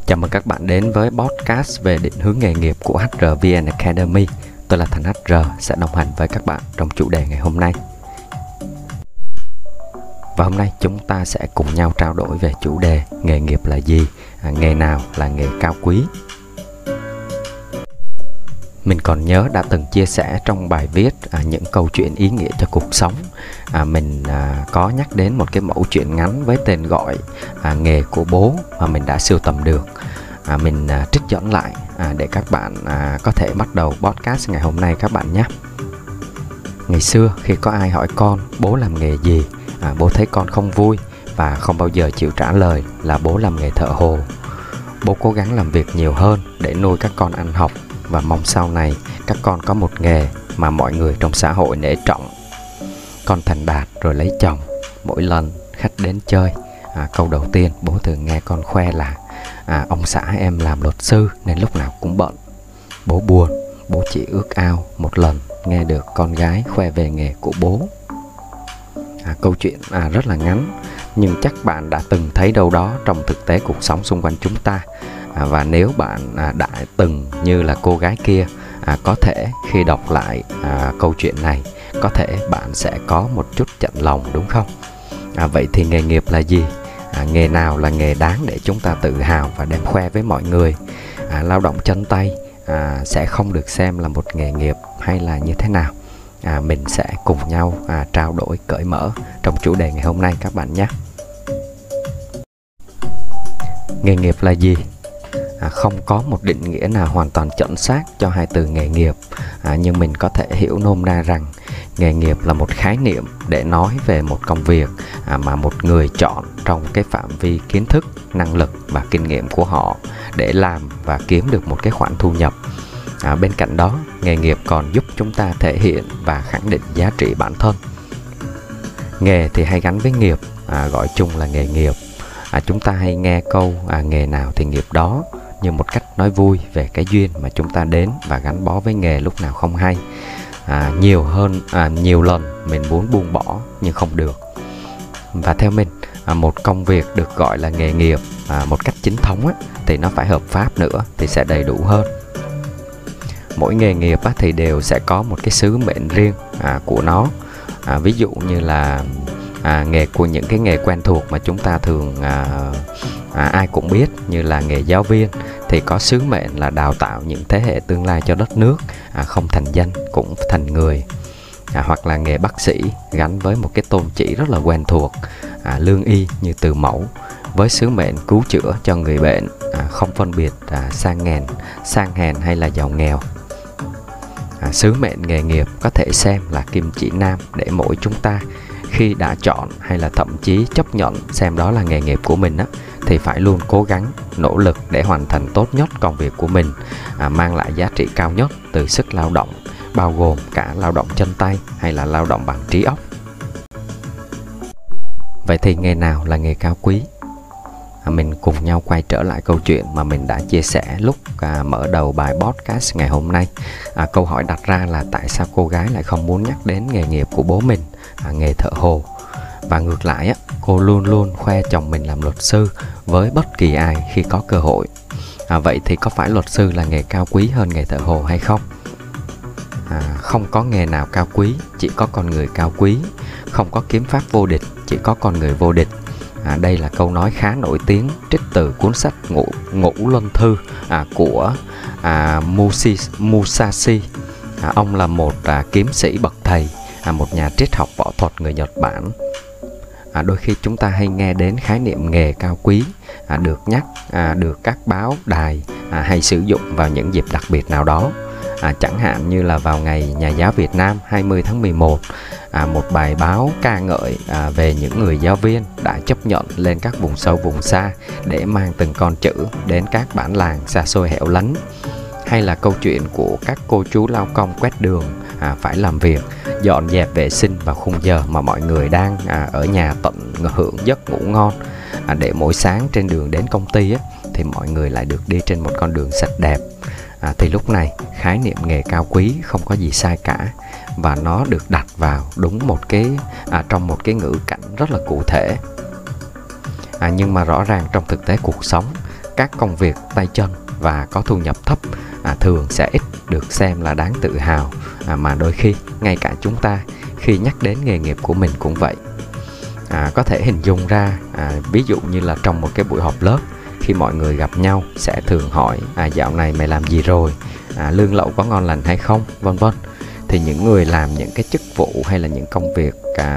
Chào mừng các bạn đến với podcast về định hướng nghề nghiệp của HRVN Academy. Tôi là Thành HR sẽ đồng hành với các bạn trong chủ đề ngày hôm nay. Và hôm nay chúng ta sẽ cùng nhau trao đổi về chủ đề nghề nghiệp là gì, nghề nào là nghề cao quý. Mình còn nhớ đã từng chia sẻ trong bài viết những câu chuyện ý nghĩa cho cuộc sống. Mình có nhắc đến một cái mẫu chuyện ngắn với tên gọi nghề của bố mà mình đã sưu tầm được. Mình trích dẫn lại để các bạn có thể bắt đầu podcast ngày hôm nay các bạn nhé. Ngày xưa khi có ai hỏi con bố làm nghề gì, bố thấy con không vui và không bao giờ chịu trả lời là bố làm nghề thợ hồ. Bố cố gắng làm việc nhiều hơn để nuôi các con ăn học và mong sau này các con có một nghề mà mọi người trong xã hội nể trọng. Con thành đạt rồi lấy chồng. Mỗi lần khách đến chơi, câu đầu tiên bố thường nghe con khoe là ông xã em làm luật sư nên lúc nào cũng bận. Bố buồn, bố chỉ ước ao một lần nghe được con gái khoe về nghề của bố. Câu chuyện rất là ngắn, nhưng chắc bạn đã từng thấy đâu đó trong thực tế cuộc sống xung quanh chúng ta. Và nếu bạn đã từng như là cô gái kia, có thể khi đọc lại câu chuyện này, có thể bạn sẽ có một chút chạnh lòng, đúng không? Vậy thì nghề nghiệp là gì? Nghề nào là nghề đáng để chúng ta tự hào và đem khoe với mọi người? Lao động chân tay sẽ không được xem là một nghề nghiệp hay là như thế nào? Mình sẽ cùng nhau trao đổi cởi mở trong chủ đề ngày hôm nay các bạn nhé. Nghề nghiệp là gì? Không có một định nghĩa nào hoàn toàn chuẩn xác cho hai từ nghề nghiệp, nhưng mình có thể hiểu nôm na rằng nghề nghiệp là một khái niệm để nói về một công việc mà một người chọn trong cái phạm vi kiến thức, năng lực và kinh nghiệm của họ để làm và kiếm được một cái khoản thu nhập. Bên cạnh đó, nghề nghiệp còn giúp chúng ta thể hiện và khẳng định giá trị bản thân. Nghề thì hay gắn với nghiệp, gọi chung là nghề nghiệp. Chúng ta hay nghe câu nghề nào thì nghiệp đó như một cách nói vui về cái duyên mà chúng ta đến và gắn bó với nghề lúc nào không hay. Nhiều lần mình muốn buông bỏ nhưng không được. Và theo mình, một công việc được gọi là nghề nghiệp một cách chính thống thì nó phải hợp pháp nữa thì sẽ đầy đủ hơn. Mỗi nghề nghiệp thì đều sẽ có một cái sứ mệnh riêng của nó. Ví dụ như là nghề của những cái nghề quen thuộc mà chúng ta thường ai cũng biết, như là nghề giáo viên thì có sứ mệnh là đào tạo những thế hệ tương lai cho đất nước, không thành danh cũng thành người. Hoặc là nghề bác sĩ gắn với một cái tôn chỉ rất là quen thuộc, lương y như từ mẫu, với sứ mệnh cứu chữa cho người bệnh, không phân biệt sang hèn hay là giàu nghèo. Sứ mệnh nghề nghiệp có thể xem là kim chỉ nam để mỗi chúng ta khi đã chọn hay là thậm chí chấp nhận xem đó là nghề nghiệp của mình thì phải luôn cố gắng, nỗ lực để hoàn thành tốt nhất công việc của mình, mang lại giá trị cao nhất từ sức lao động, bao gồm cả lao động chân tay hay là lao động bằng trí óc. Vậy thì nghề nào là nghề cao quý? Mình cùng nhau quay trở lại câu chuyện mà mình đã chia sẻ lúc mở đầu bài podcast ngày hôm nay. Câu hỏi đặt ra là tại sao cô gái lại không muốn nhắc đến nghề nghiệp của bố mình, nghề thợ hồ. Và ngược lại, cô luôn luôn khoe chồng mình làm luật sư với bất kỳ ai khi có cơ hội. Vậy thì có phải luật sư là nghề cao quý hơn nghề thợ hồ hay không? Không có nghề nào cao quý, chỉ có con người cao quý. Không có kiếm pháp vô địch, chỉ có con người vô địch. Đây là câu nói khá nổi tiếng trích từ cuốn sách Ngũ Luân Thư của Musashi. Ông là một kiếm sĩ bậc thầy, một nhà triết học võ thuật người Nhật Bản. Đôi khi chúng ta hay nghe đến khái niệm nghề cao quý được các báo đài hay sử dụng vào những dịp đặc biệt nào đó. Chẳng hạn như là vào ngày Nhà giáo Việt Nam 20 tháng 11, một bài báo ca ngợi về những người giáo viên đã chấp nhận lên các vùng sâu vùng xa để mang từng con chữ đến các bản làng xa xôi hẻo lánh. Hay là câu chuyện của các cô chú lao công quét đường phải làm việc, dọn dẹp vệ sinh vào khung giờ mà mọi người đang ở nhà tận hưởng giấc ngủ ngon, để mỗi sáng trên đường đến công ty thì mọi người lại được đi trên một con đường sạch đẹp. Thì lúc này khái niệm nghề cao quý không có gì sai cả, và nó được đặt vào đúng trong một cái ngữ cảnh rất là cụ thể. Nhưng mà rõ ràng trong thực tế cuộc sống các công việc tay chân và có thu nhập thấp thường sẽ ít được xem là đáng tự hào, mà đôi khi ngay cả chúng ta khi nhắc đến nghề nghiệp của mình cũng vậy. Có thể hình dung ra, ví dụ như là trong một cái buổi họp lớp, khi mọi người gặp nhau sẽ thường hỏi dạo này mày làm gì rồi, lương lậu có ngon lành hay không, vân vân. Thì những người làm những cái chức vụ hay là những công việc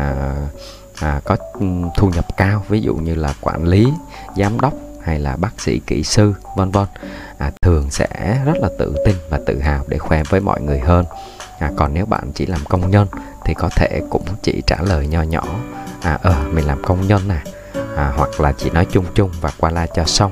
có thu nhập cao, ví dụ như là quản lý, giám đốc hay là bác sĩ, kỹ sư, vân vân, thường sẽ rất là tự tin và tự hào để khoe với mọi người hơn. Còn nếu bạn chỉ làm công nhân thì có thể cũng chỉ trả lời nho nhỏ, mình làm công nhân hoặc là chỉ nói chung chung và qua la cho xong.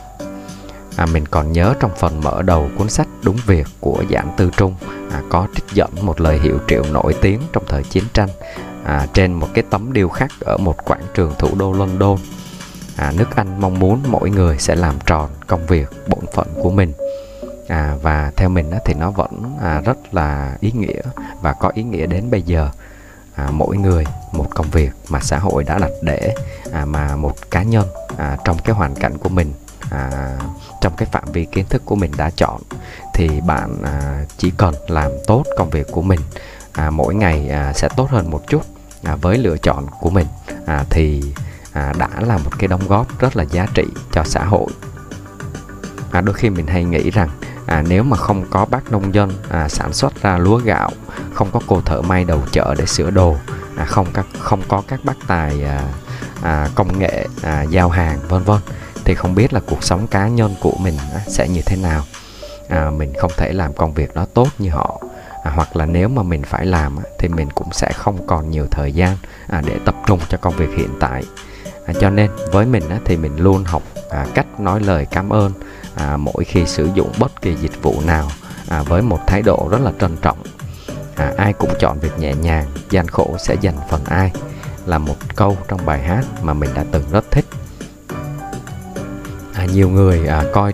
Mình còn nhớ trong phần mở đầu cuốn sách Đúng Việc của Giản Tư Trung có trích dẫn một lời hiệu triệu nổi tiếng trong thời chiến tranh trên một cái tấm điêu khắc ở một quảng trường thủ đô London. Nước Anh mong muốn mỗi người sẽ làm tròn công việc bổn phận của mình. Và theo mình thì nó vẫn rất là ý nghĩa và có ý nghĩa đến bây giờ. Mỗi người một công việc mà xã hội đã đặt để mà một cá nhân trong cái hoàn cảnh của mình, trong cái phạm vi kiến thức của mình đã chọn, thì bạn chỉ cần làm tốt công việc của mình, mỗi ngày sẽ tốt hơn một chút với lựa chọn của mình, thì đã là một cái đóng góp rất là giá trị cho xã hội. Đôi khi mình hay nghĩ rằng nếu mà không có bác nông dân sản xuất ra lúa gạo, không có cô thợ may đầu chợ để sửa đồ, không có các bác tài công nghệ giao hàng, vân vân, thì không biết là cuộc sống cá nhân của mình sẽ như thế nào. Mình không thể làm công việc đó tốt như họ, hoặc là nếu mà mình phải làm thì mình cũng sẽ không còn nhiều thời gian để tập trung cho công việc hiện tại. Cho nên với mình thì mình luôn học cách nói lời cảm ơn mỗi khi sử dụng bất kỳ dịch vụ nào với một thái độ rất là trân trọng. Ai cũng chọn việc nhẹ nhàng, gian khổ sẽ dành phần ai, là một câu trong bài hát mà mình đã từng rất thích. Nhiều người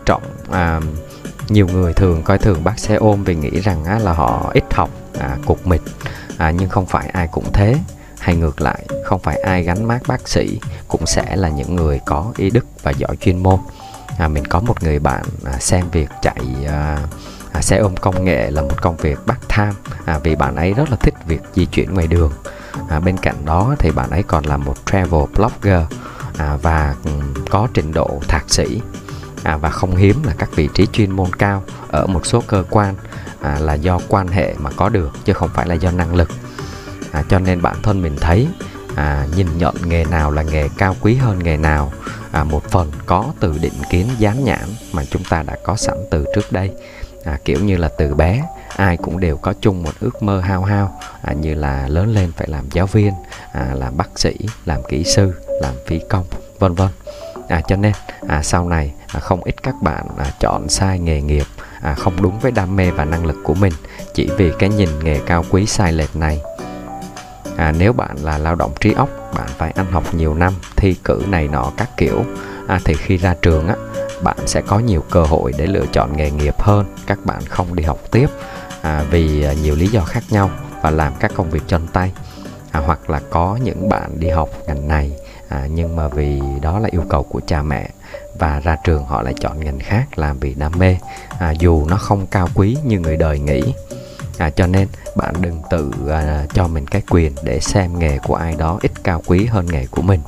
nhiều người thường coi thường bác xe ôm vì nghĩ rằng là họ ít học, cục mịch, nhưng không phải ai cũng thế. Hay ngược lại, không phải ai gắn mác bác sĩ cũng sẽ là những người có ý đức và giỏi chuyên môn. Mình có một người bạn xem việc chạy xe ôm công nghệ là một công việc part-time, vì bạn ấy rất là thích việc di chuyển ngoài đường. Bên cạnh đó thì bạn ấy còn là một travel blogger và có trình độ thạc sĩ, và không hiếm là các vị trí chuyên môn cao ở một số cơ quan là do quan hệ mà có được, chứ không phải là do năng lực. Cho nên bản thân mình thấy nhìn nhận nghề nào là nghề cao quý hơn nghề nào, một phần có từ định kiến dán nhãn mà chúng ta đã có sẵn từ trước đây. Kiểu như là từ bé ai cũng đều có chung một ước mơ hao hao, như là lớn lên phải làm giáo viên, làm bác sĩ, làm kỹ sư, làm phi công, vân vân. Cho nên sau này không ít các bạn chọn sai nghề nghiệp, không đúng với đam mê và năng lực của mình, chỉ vì cái nhìn nghề cao quý sai lệch này. Nếu bạn là lao động trí óc, bạn phải ăn học nhiều năm, thi cử này nọ các kiểu, thì khi ra trường bạn sẽ có nhiều cơ hội để lựa chọn nghề nghiệp hơn các bạn không đi học tiếp vì nhiều lý do khác nhau và làm các công việc chân tay. Hoặc là có những bạn đi học ngành này nhưng mà vì đó là yêu cầu của cha mẹ, và ra trường họ lại chọn ngành khác làm vì đam mê, dù nó không cao quý như người đời nghĩ. Cho nên bạn đừng tự cho mình cái quyền để xem nghề của ai đó ít cao quý hơn nghề của mình.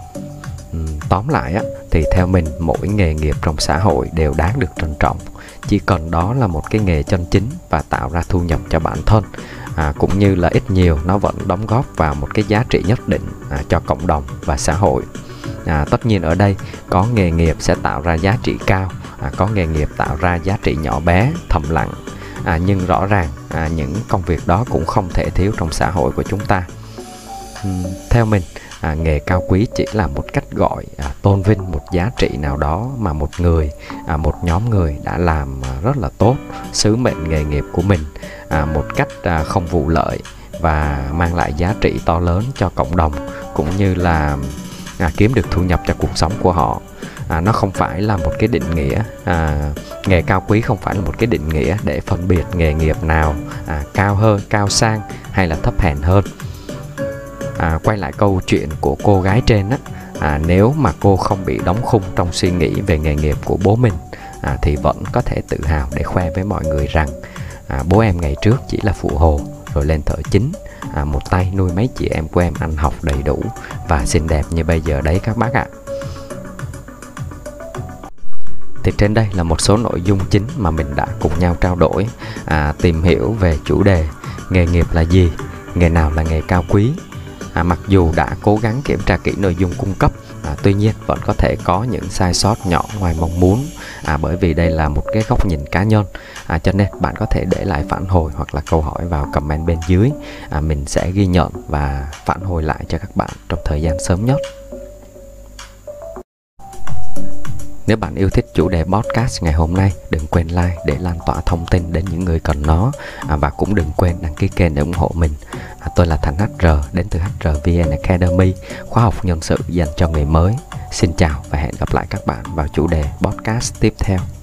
Tóm lại thì theo mình, mỗi nghề nghiệp trong xã hội đều đáng được trân trọng, chỉ cần đó là một cái nghề chân chính và tạo ra thu nhập cho bản thân, cũng như là ít nhiều nó vẫn đóng góp vào một cái giá trị nhất định cho cộng đồng và xã hội. Tất nhiên ở đây có nghề nghiệp sẽ tạo ra giá trị cao, có nghề nghiệp tạo ra giá trị nhỏ bé, thầm lặng, nhưng rõ ràng những công việc đó cũng không thể thiếu trong xã hội của chúng ta. Theo mình, nghề cao quý chỉ là một cách gọi tôn vinh một giá trị nào đó mà một người, một nhóm người đã làm rất là tốt sứ mệnh nghề nghiệp của mình một cách không vụ lợi và mang lại giá trị to lớn cho cộng đồng, cũng như là kiếm được thu nhập cho cuộc sống của họ. Nó không phải là một cái định nghĩa, nghề cao quý không phải là một cái định nghĩa để phân biệt nghề nghiệp nào cao hơn, cao sang hay là thấp hèn hơn. Quay lại câu chuyện của cô gái trên Nếu mà cô không bị đóng khung trong suy nghĩ về nghề nghiệp của bố mình, thì vẫn có thể tự hào để khoe với mọi người rằng bố em ngày trước chỉ là phụ hồ rồi lên thợ chính, một tay nuôi mấy chị em của em ăn học đầy đủ và xinh đẹp như bây giờ đấy các bác ạ. Thì trên đây là một số nội dung chính mà mình đã cùng nhau trao đổi, tìm hiểu về chủ đề nghề nghiệp là gì, nghề nào là nghề cao quý. Mặc dù đã cố gắng kiểm tra kỹ nội dung cung cấp, tuy nhiên vẫn có thể có những sai sót nhỏ ngoài mong muốn, bởi vì đây là một cái góc nhìn cá nhân, cho nên bạn có thể để lại phản hồi hoặc là câu hỏi vào comment bên dưới, mình sẽ ghi nhận và phản hồi lại cho các bạn trong thời gian sớm nhất. Nếu bạn yêu thích chủ đề podcast ngày hôm nay, đừng quên like để lan tỏa thông tin đến những người cần nó, và cũng đừng quên đăng ký kênh để ủng hộ mình. Tôi là Thành HR đến từ HRVN Academy, khóa học nhân sự dành cho người mới. Xin chào và hẹn gặp lại các bạn vào chủ đề podcast tiếp theo.